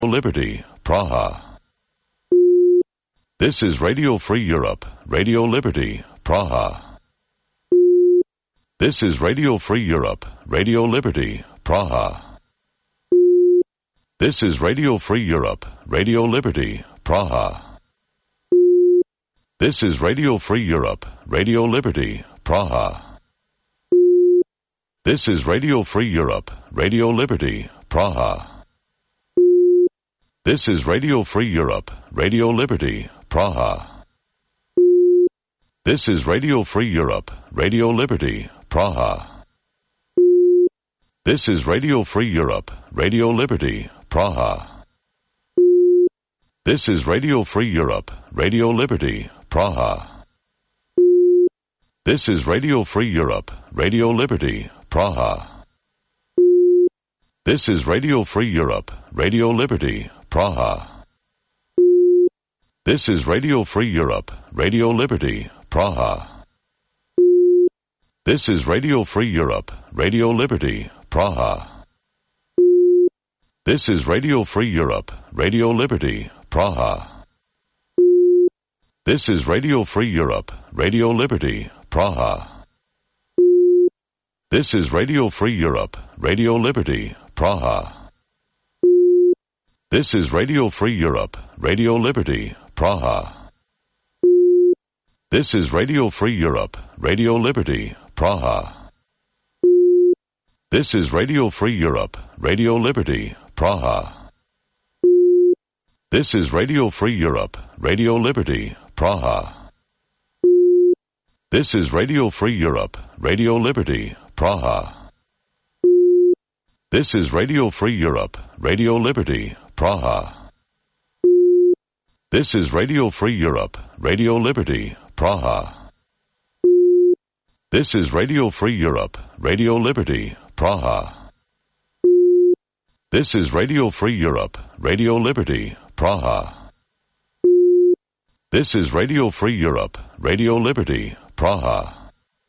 Liberty, Praha. This is Radio Free Europe, Radio Liberty, Praha. This is Radio Free Europe, Radio Liberty, Praha. This is Radio Free Europe, Radio Liberty, Praha. This is Radio Free Europe, Radio Liberty, Praha. This is Radio Free Europe, Radio Liberty, Praha. This is Radio Free Europe, Radio Liberty, Praha. This is Radio Free Europe, Radio Liberty, Praha. This is Radio Free Europe, Radio Liberty, Praha. This is Radio Free Europe, Radio Liberty, Praha. This is Radio Free Europe, Radio Liberty, Praha. This is Radio Free Europe, Radio Liberty, Praha. This is Radio Free Europe, Radio Liberty, Praha. This is Radio Free Europe, Radio Liberty, Praha. This is Radio Free Europe, Radio Liberty, Praha. This is Radio Free Europe, Radio Liberty, Praha. This is Radio Free Europe, Radio Liberty, Praha. This is Radio Free Europe, Radio Liberty, Praha. This is Radio Free Europe, Radio Liberty, Praha. This is Radio Free Europe, Radio Liberty, Praha. This is Radio Free Europe, Radio Liberty, Praha. This is Radio Free Europe, Radio Liberty, Praha. This is Radio Free Europe, Radio Liberty, Praha. This is Radio Free Europe, Radio Liberty, Praha. This is Radio Free Europe, Radio Liberty, Praha. This is Radio Free Europe, Radio Liberty, Praha. This is Radio Free Europe, Radio Liberty, Praha.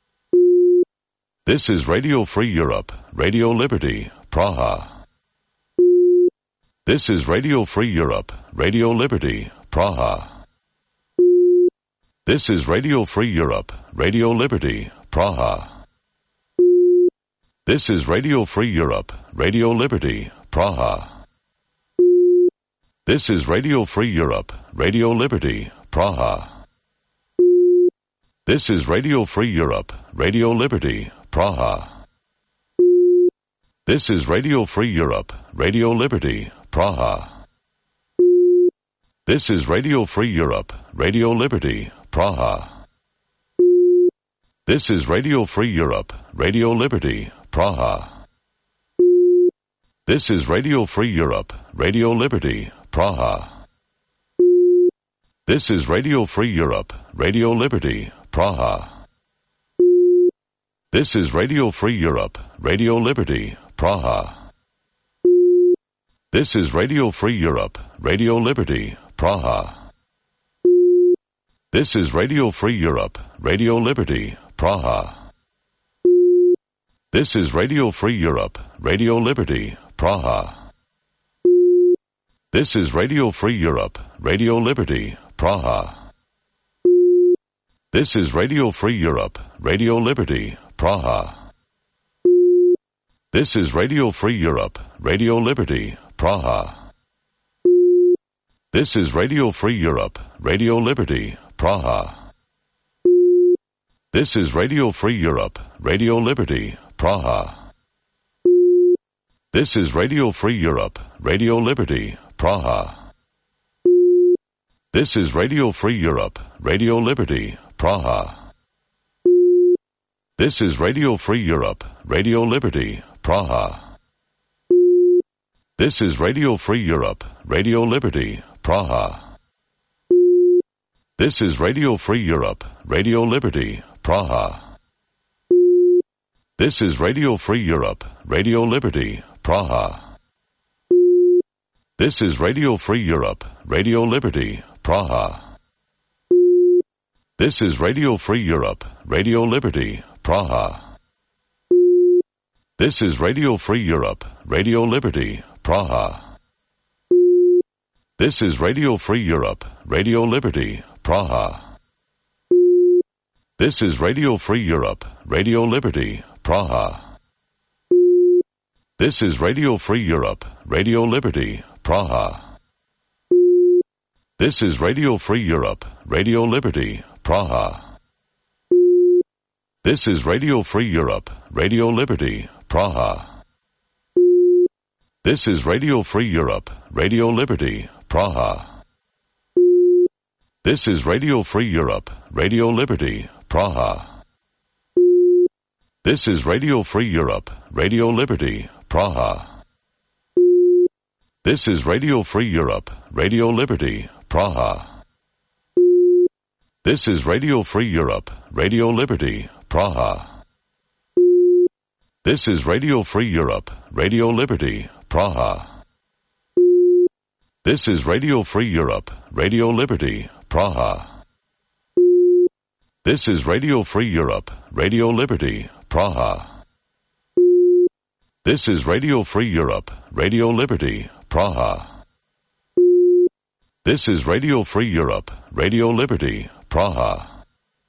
This is Radio Free Europe, Radio Liberty, Praha. This is Radio Free Europe, Radio Liberty, Praha. This is Radio Free Europe, Radio Liberty, Praha. This is Radio Free Europe, Radio Liberty, Praha. This is Radio Free Europe, Radio Liberty, Praha. This is Radio Free Europe, Radio Liberty, Praha. This is Radio Free Europe, Radio Liberty, Praha. This is Radio Free Europe, Radio Liberty, Praha. This is Radio Free Europe, Radio Liberty, Praha. This is Radio Free Europe, Radio Liberty, Praha. This is Radio Free Europe, Radio Liberty, Praha. This is Radio Free Europe, Radio Liberty, Praha. This is Radio Free Europe, Radio Liberty, Praha. This is Radio Free Europe, Radio Liberty, Praha. This is Radio Free Europe, Radio Liberty, Praha. This is Radio Free Europe, Radio Liberty, Praha. This is Radio Free Europe, Radio Liberty, Praha. This is Radio Free Europe, Radio Liberty, Praha. This is Radio Free Europe, Radio Liberty, Praha. This is Radio Free Europe, Radio Liberty, Praha. This is Radio Free Europe, Radio Liberty, Praha. This is Radio Free Europe, Radio Liberty, Praha. This is Radio Free Europe, Radio Liberty, Praha. This is Radio Free Europe, Radio Liberty, Praha. This is Radio Free Europe, Radio Liberty, Praha. This is Radio Free Europe, Radio Liberty, Praha. This is Radio Free Europe, Radio Liberty, Praha. This is Radio Free Europe, Radio Liberty, Praha. This is Radio Free Europe, Radio Liberty, Praha. This is Radio Free Europe, Radio Liberty, Praha. This is Radio Free Europe, Radio Liberty, Praha. This is Radio Free Europe, Radio Liberty, Praha. This is Radio Free Europe, Radio Liberty, Praha. This is Radio Free Europe, Radio Liberty, Praha. This is Radio Free Europe, Radio Liberty, Praha. This is Radio Free Europe, Radio Liberty, Praha. This is Radio Free Europe, Radio Liberty, Praha. This is Radio Free Europe, Radio Liberty, Praha. This is Radio Free Europe, Radio Liberty, Praha. This is Radio Free Europe, Radio Liberty, Praha. This is Radio Free Europe, Radio Liberty, Praha. This is Radio Free Europe, Radio Liberty, Praha. This is Radio Free Europe, Radio Liberty, Praha. This is Radio Free Europe, Radio Liberty, Praha.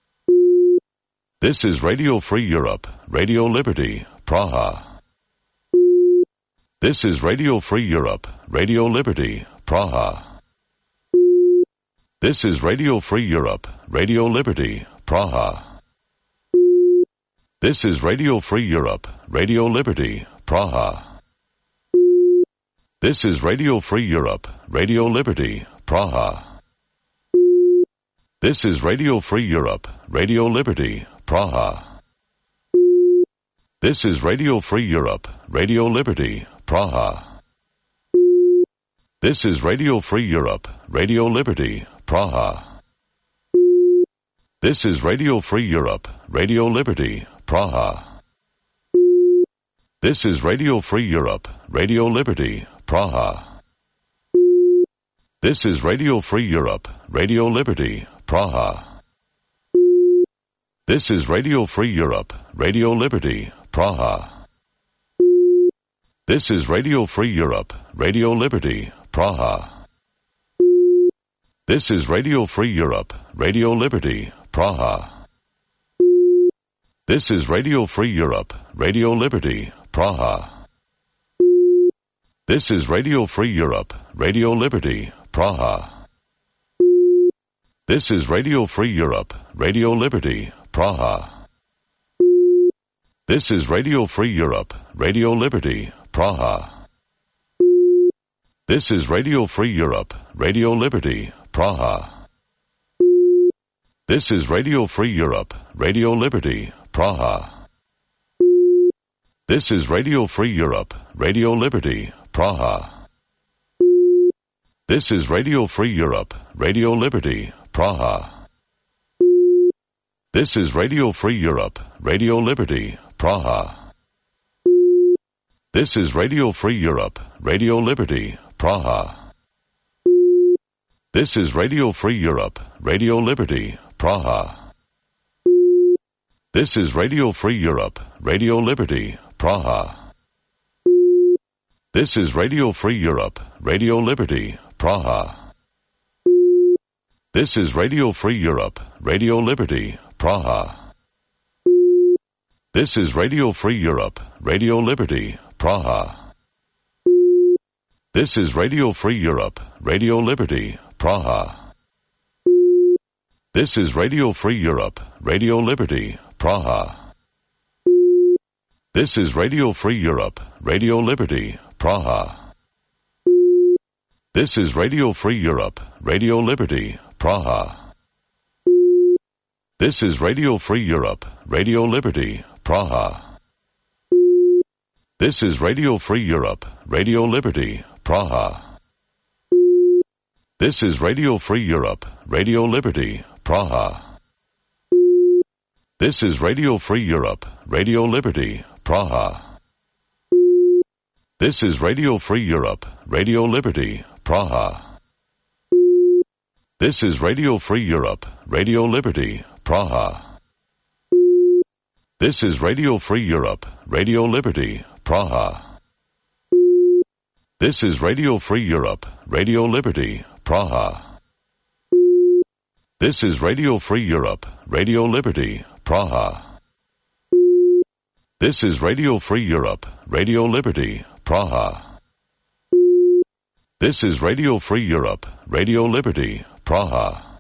This is Radio Free Europe, Radio Liberty, Praha. This is Radio Free Europe, Radio Liberty, Praha. This is Radio Free Europe, Radio Liberty, Praha. This is Radio Free Europe, Radio Liberty, Praha. This is Radio Free Europe, Radio Liberty, Praha. This is Radio Free Europe, Radio Liberty, Praha. This is Radio Free Europe, Radio Liberty, Praha. This is Radio Free Europe, Radio Liberty, Praha. This is Radio Free Europe, Radio Liberty, Praha. This is Radio Free Europe, Radio Liberty, Praha. This is Radio Free Europe, Radio Liberty, Praha. This is Radio Free Europe, Radio Liberty, Praha. This is Radio Free Europe, Radio Liberty, Praha. This is Radio Free Europe, Radio Liberty, Praha. This is Radio Free Europe, Radio Liberty, Praha. This is Radio Free Europe, Radio Liberty, Praha. This is Radio Free Europe, Radio Liberty, Praha. This is Radio Free Europe, Radio Liberty, Praha. This is Radio Free Europe, Radio Liberty, Praha. This is Radio Free Europe, Radio Liberty, Praha. This is Radio Free Europe, Radio Liberty, Praha. This is Radio Free Europe, Radio Liberty, Praha. This is Radio Free Europe, Radio Liberty, Praha. This is Radio Free Europe, Radio Liberty, Praha. This is Radio Free Europe, Radio Liberty, Praha. This is Radio Free Europe, Radio Liberty, Praha. This is Radio Free Europe, Radio Liberty, Praha. This is Radio Free Europe, Radio Liberty, Praha. This is Radio Free Europe, Radio Liberty, Praha. This is Radio Free Europe, Radio Liberty, Praha. This is Radio Free Europe, Radio Liberty, Praha. This is Radio Free Europe, Radio Liberty, Praha. This is Radio Free Europe, Radio Liberty, Praha. This is Radio Free Europe, Radio Liberty, Praha. This is Radio Free Europe, Radio Liberty, Praha. This is Radio Free Europe, Radio Liberty, Praha. This is Radio Free Europe, Radio Liberty, Praha. This is Radio Free Europe, Radio Liberty, Praha. This is Radio Free Europe, Radio Liberty, Praha. This is Radio Free Europe, Radio Liberty, Praha. This is Radio Free Europe, Radio Liberty, Praha. This is Radio Free Europe, Radio Liberty, Praha. This is Radio Free Europe, Radio Liberty, Praha. This is Radio Free Europe, Radio Liberty, Praha.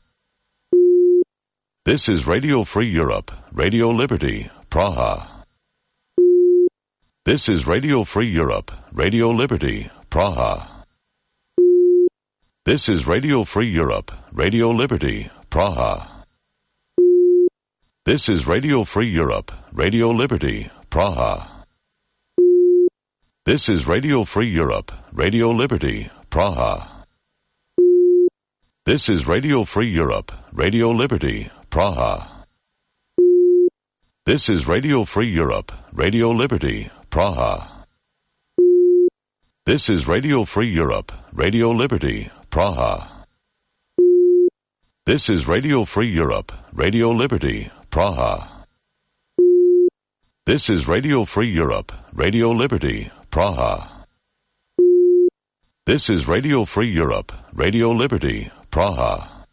This is Radio Free Europe, Radio Liberty, Praha. This is Radio Free Europe, Radio Liberty, Praha. This is Radio Free Europe, Radio Liberty, Praha. This is Radio Free Europe, Radio Liberty, Praha. This is Radio Free Europe, Radio Liberty, Praha. This is Radio Free Europe, Radio Liberty, Praha. This is Radio Free Europe, Radio Liberty, Praha. This is Radio Free Europe, Radio Liberty, Praha. This is Radio Free Europe, Radio Liberty, Praha. This is Radio Free Europe, Radio Liberty, Praha. This is Radio Free Europe, Radio Liberty, Praha.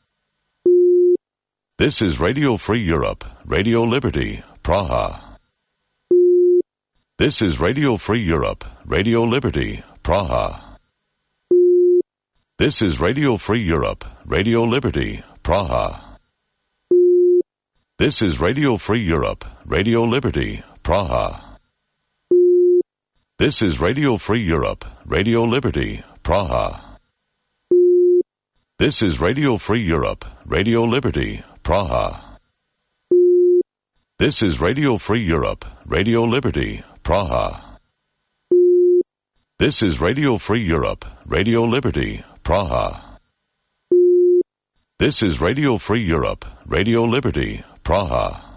This is Radio Free Europe, Radio Liberty, Praha. This is Radio Free Europe, Radio Liberty, Praha. This is Radio Free Europe, Radio Liberty, Praha. This is Radio Free Europe, Radio Liberty, Praha. This is Radio Free Europe, Radio Liberty, Praha. This is Radio Free Europe, Radio Liberty, Praha. This is Radio Free Europe, Radio Liberty, Praha. This is Radio Free Europe, Radio Liberty, Praha. This is Radio Free Europe, Radio Liberty, Praha.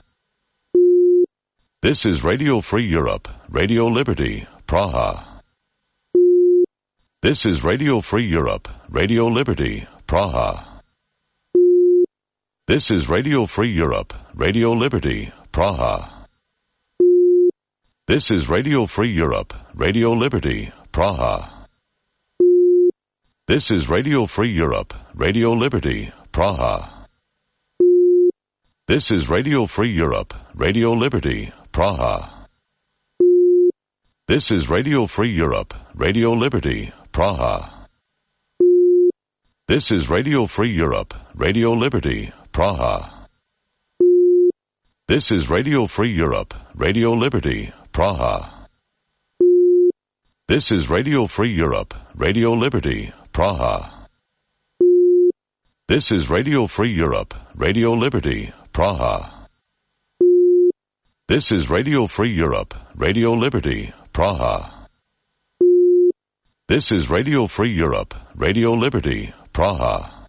This is Radio Free Europe, Radio Liberty, Praha. This is Radio Free Europe, Radio Liberty, Praha. This is Radio Free Europe, Radio Liberty, Praha. This is Radio Free Europe, Radio Liberty, Praha. This is Radio Free Europe, Radio Liberty, Praha. This is Radio Free Europe, Radio Liberty, Praha. This is Radio Free Europe, Radio Liberty, Praha. This is Radio Free Europe, Radio Liberty, Praha. This is Radio Free Europe, Radio Liberty, Praha. This is Radio Free Europe, Radio Liberty, Praha. This is Radio Free Europe, Radio Liberty, Praha. This is Radio Free Europe, Radio Liberty, Praha. This is Radio Free Europe, Radio Liberty, Praha.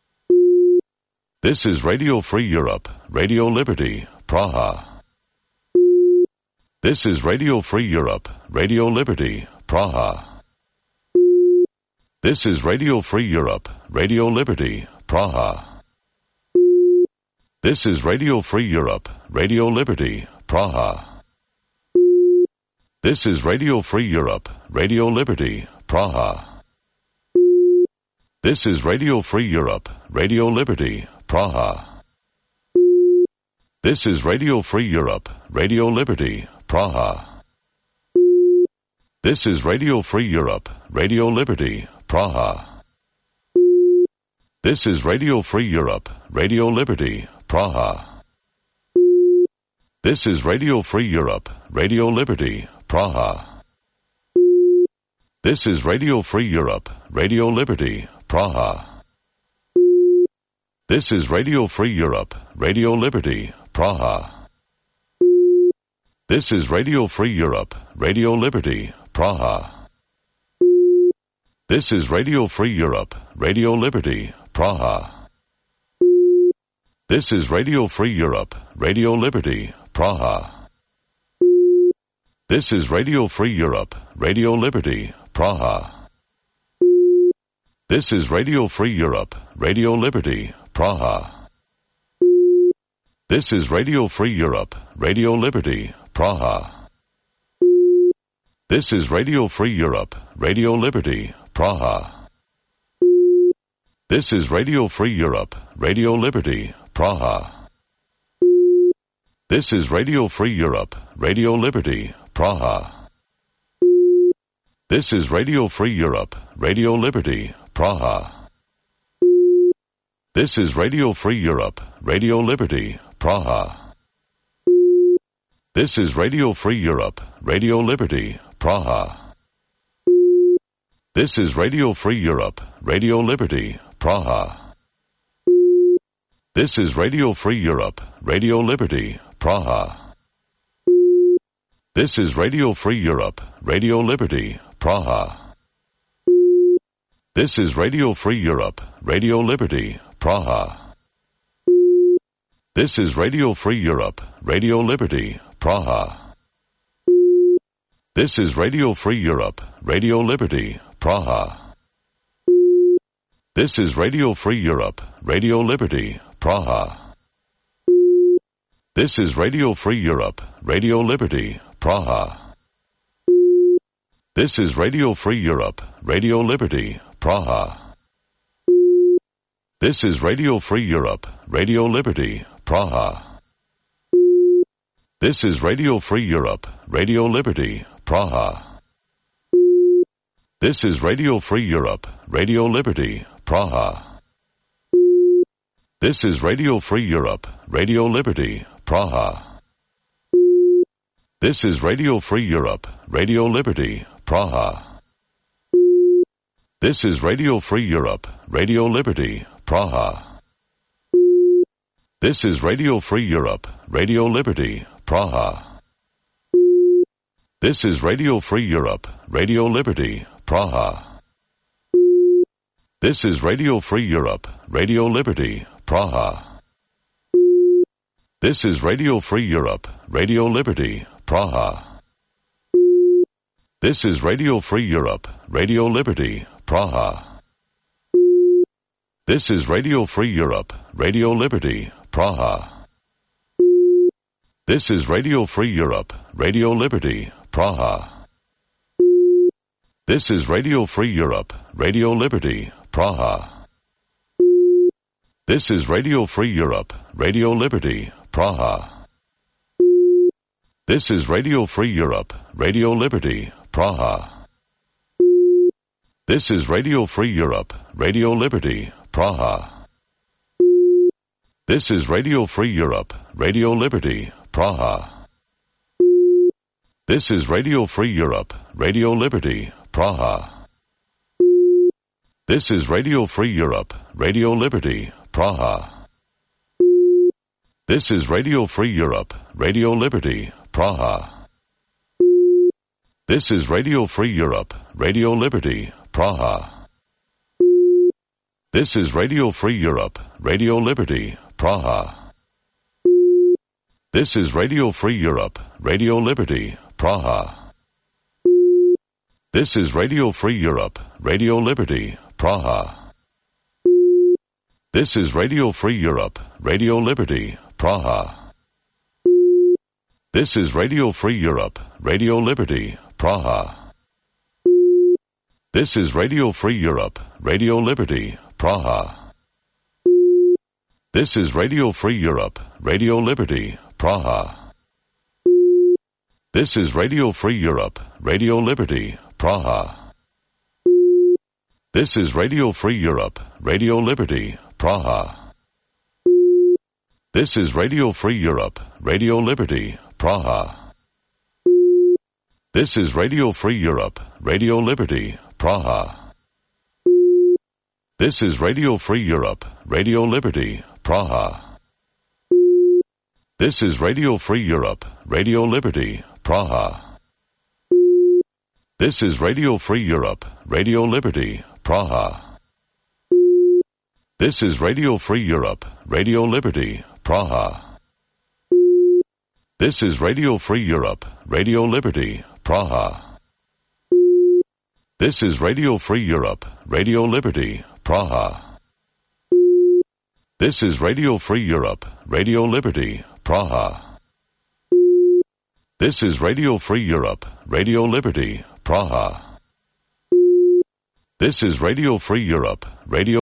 This is Radio Free Europe, Radio Liberty, Praha. This is Radio Free Europe, Radio Liberty, Praha. This is Radio Free Europe, Radio Liberty, Praha. This is Radio Free Europe, Radio Liberty, Praha. This is Radio Free Europe, Radio Liberty, Praha. This is Radio Free Europe, Radio Liberty, Praha. This is Radio Free Europe, Radio Liberty, Praha. This is Radio Free Europe, Radio Liberty, Praha. This is Radio Free Europe, Radio Liberty, Praha. This is Radio Free Europe, Radio Liberty, Praha. This is Radio Free Europe, Radio Liberty, Praha. This is Radio Free Europe, Radio Liberty, Praha. This is Radio Free Europe, Radio Liberty, Praha. This is Radio Free Europe, Radio Liberty, Praha. This is Radio Free Europe, Radio Liberty, Praha. This is Radio Free Europe, Radio Liberty, Praha. This is Radio Free Europe, Radio Liberty, Praha. This is Radio Free Europe, Radio Liberty, Praha. This is Radio Free Europe, Radio Liberty, Praha. This is Radio Free Europe, Radio Liberty, Praha. This is Radio Free Europe, Radio Liberty, Praha. This is Radio Free Europe, Radio Liberty, Praha. This is Radio Free Europe, Radio Liberty, Praha. This is Radio Free Europe, Radio Liberty, Praha. This is Radio Free Europe, Radio Liberty, Praha. This is Radio Free Europe, Radio Liberty, Praha. This is Radio Free Europe, Radio Liberty, Praha. This is Radio Free Europe, Radio Liberty, Praha. This is Radio Free Europe, Radio Liberty, Praha. This is Radio Free Europe, Radio Liberty, Praha. This is Radio Free Europe, Radio Liberty, Praha. This is Radio Free Europe, Radio Liberty, Praha. This is Radio Free Europe, Radio Liberty, Praha. This is Radio Free Europe, Radio Liberty, Praha. This is Radio Free Europe, Radio Liberty, Praha. This is Radio Free Europe, Radio Liberty, Praha. This is Radio Free Europe, Radio Liberty, Praha. This is Radio Free Europe, Radio Liberty, Praha. This is Radio Free Europe, Radio Liberty, Praha. This is Radio Free Europe, Radio Liberty, Praha. This is Radio Free Europe, Radio Liberty, Praha. This is Radio Free Europe, Radio Liberty, Praha. This is Radio Free Europe, Radio Liberty, Praha. This is Radio Free Europe, Radio Liberty, Praha. This is Radio Free Europe, Radio Liberty, Praha. This is Radio Free Europe, Radio Liberty, Praha. This is Radio Free Europe, Radio Liberty, Praha. This is Radio Free Europe, Radio Liberty, Praha. This is Radio Free Europe, Radio Liberty, Praha. This is Radio Free Europe, Radio Liberty, Praha. This is Radio Free Europe, Radio Liberty, Praha. This is Radio Free Europe, Radio Liberty, Praha. This is Radio Free Europe, Radio Liberty, Praha. This is Radio Free Europe, Radio Liberty, Praha. This is Radio Free Europe, Radio Liberty, Praha. This is Radio Free Europe, Radio Liberty, Praha. This is Radio Free Europe, Radio Liberty, Praha. This is Radio Free Europe, Radio Liberty, Praha. This is Radio Free Europe, Radio Liberty, Praha. This is Radio Free Europe, Radio Liberty, Praha. This is Radio Free Europe, Radio Liberty, Praha. This is Radio Free Europe, Radio Liberty, Praha. This is Radio Free Europe, Radio Liberty, Praha. This is Radio Free Europe, Radio Liberty, Praha. This is Radio Free Europe, Radio Liberty, Praha. This is Radio Free Europe, Radio Liberty, Praha. This is Radio Free Europe, Radio Liberty, Praha. This is Radio Free Europe, Radio Liberty, Praha. This is Radio Free Europe, Radio Liberty, Praha. This is Radio Free Europe, Radio Liberty, Praha. This is Radio Free Europe, Radio Liberty, Praha. This is Radio Free Europe, Radio Liberty, Praha. This is Radio Free Europe, Radio Liberty, Praha. This is Radio Free Europe, Radio Liberty, Praha. This is Radio Free Europe, Radio